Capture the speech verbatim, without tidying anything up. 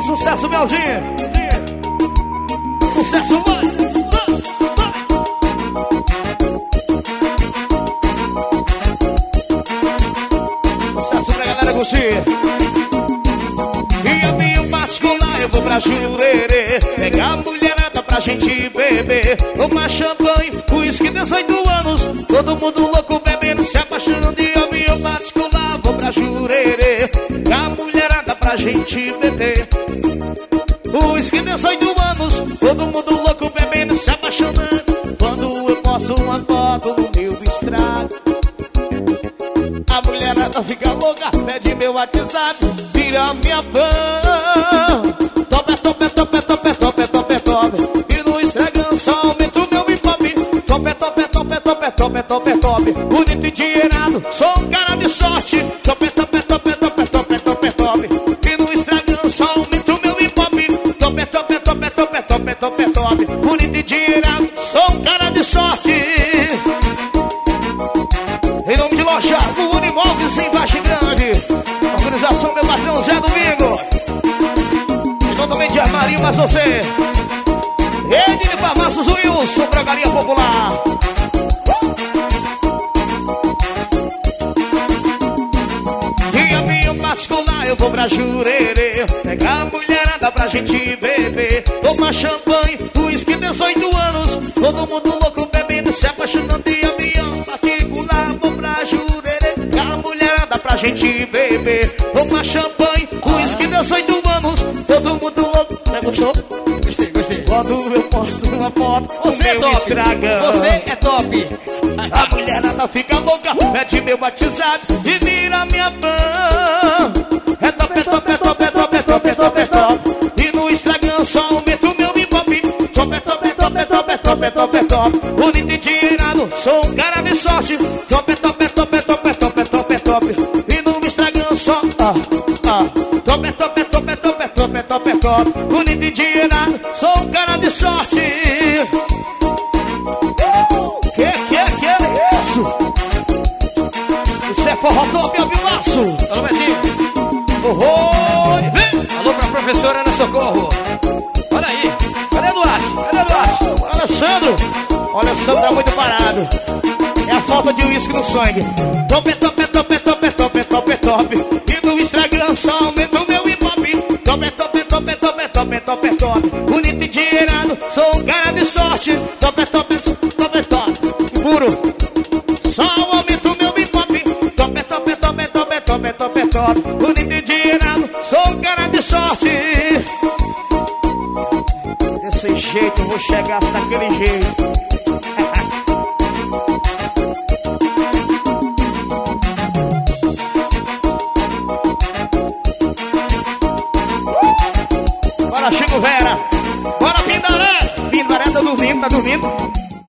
Sucesso, Belzinho. Sucesso, mãe. Sucesso pra galera curtir. E a minha particular eu vou pra Jurerê, pegar a mulherada pra gente beber, tomar champanhe, uísque, dezoito anos, todo mundo louco bebendo, se apaixonando. E a minha particular vou pra Jurerê, pegar a mulherada pra gente beber, uísque, dezoito anos, todo mundo louco bebendo, se apaixonando. Quando eu posto uma foto no meu estrado, a mulherada fica louca, pede meu WhatsApp, vira minha fã. Top, top, top, top, top, top, top. E no Instagram só aumenta o meu hip-hop. Top, top, top, top, top, top, top. Bonito e dinheirado, sou um cara de sorte. Top, top, top, top, top, top, top. E no Instagram só aumenta o meu hip-hop. Top, top, top, top, top, top, top. Bonito e dinheirado, sou um cara de sorte. Em nome de loja, o Unimóveis em Vargem Grande. Organização meu patrão Zé Domingo. E totalmente de armarinho, mas você. Ele de Farmácias Wilson, Drogaria Popular. E a minha particular eu vou pra Jurerê, pegar a mulherada pra gente beber, tomar champanhe, uísque, dezoito anos, todo mundo louco bebendo, se apaixonando. E a minha particular vou pra Jurerê, pegar a mulherada pra gente beber, tomar champanhe, uísque, dezoito anos, todo mundo louco. Você gostou? Gostei, gostei. Quando eu posto uma foto, Você é top. Estraga. Você é top. A mulherada fica louca, pede meu WhatsApp e vira minha fã. É top, é top, é top, é top, é top, é top, é top. E no Instagram só aumenta o meu hip-hop. Top, é top, é top, é top, é top, é top, é top. Bonito e dinheirado, sou um cara de sorte. Top, é top, é top, é top, é top, é top, é top. E no Instagram só ah, ah. Top, é top, é top, é top, é top, é top, é top. Bonito e dinheirado, sou um cara de sorte. Que, que, que é isso? Isso é forró top, é o Vilaço. Alô, Bezinho. Oi, vem! Alô pra professora Ana Socorro. Olha aí. Cadê o Duarte? Cadê o Duarte? Alessandro! O Alessandro tá muito parado. É a falta de uísque no sangue. Top, é top, é top, é top, é top, é top, é top. E no Instagram só aumenta o meu hip-hop. Top, é top, é top, é top, é top, é top, é top. Bonito e dinheirado, sou um cara de sorte. Top, é top, é top, é top. Puro. Só aumenta o meu hip-hop. Top, é top, é top, é top, é top, é top, é top. Bonito e dinheirado, sou um cara de sorte. Desse jeito eu vou chegar daquele jeito. Bora, Chico Vera. Bora, Pindaré. Pindaré tá dormindo, tá dormindo.